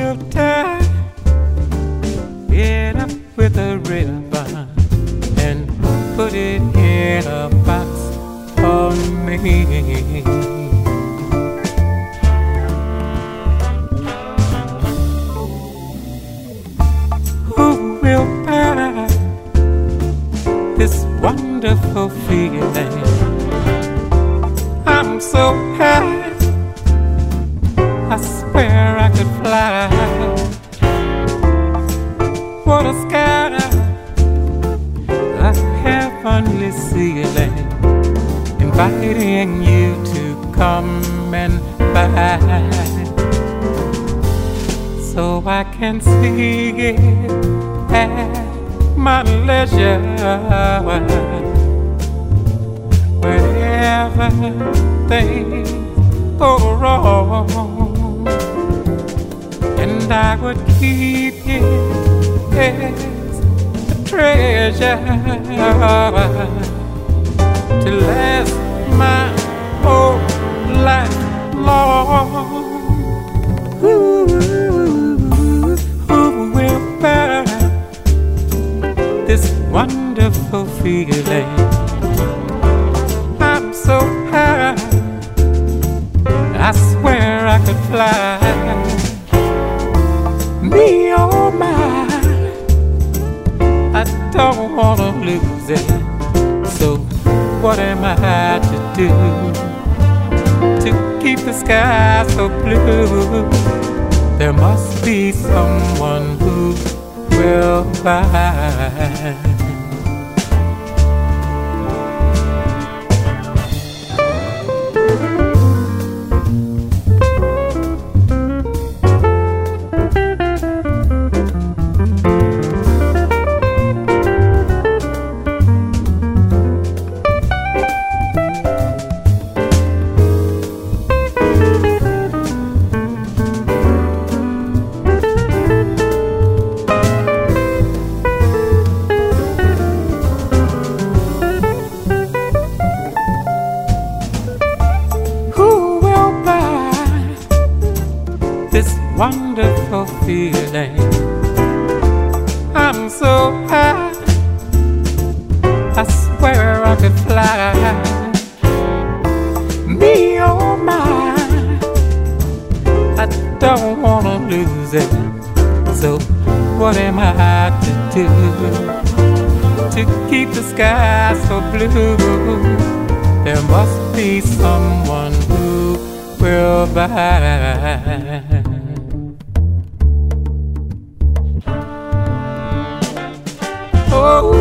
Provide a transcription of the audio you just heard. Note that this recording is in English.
will tie it up with a ribbon and put it in a box for me? Who will buy this wonderful feeling? I'm so high, I swear I could fly. What a sky, a heavenly ceiling, inviting you to come and find, so I can see it at my leisure. Whenever things go wrong, and I would keep it as a treasure to last my whole life long. Who will bear this wonderful feeling? I'm so high, I swear I could fly. Me, oh my, I don't wanna lose it. So what am I to do to keep the sky so blue? There must be someone who will find. Wonderful feeling. I'm so high, I swear I could fly. Me, oh my, I don't wanna lose it. So what am I to do to keep the sky so blue? There must be someone who will buy. Oh,